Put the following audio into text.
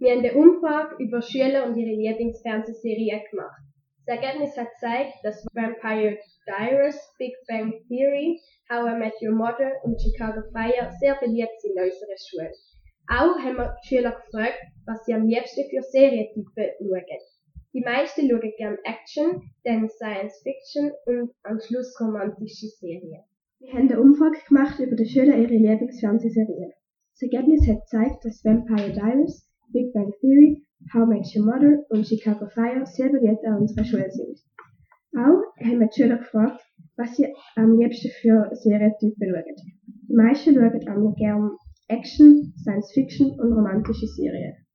Wir haben eine Umfrage über Schüler und ihre Lieblingsfernsehserien gemacht. Das Ergebnis hat gezeigt, dass Vampire Diaries, Big Bang Theory, How I Met Your Mother und Chicago Fire sehr beliebt sind in unserer Schule. Auch haben wir die Schüler gefragt, was sie am liebsten für Serientypen schauen. Die meisten schauen gerne Action, dann Science Fiction und am Schluss romantische Serien. Wir haben eine Umfrage gemacht über die Schüler ihre Lieblingsfernsehserien. Das Ergebnis hat gezeigt, dass Vampire Diaries, Big Bang Theory, How I Met Your Mother und Chicago Fire sehr beliebt an unserer Schule sind. Auch haben wir die Schüler gefragt, was sie am liebsten für Serientypen schauen. Die meisten schauen gerne Action, Science Fiction und romantische Serien.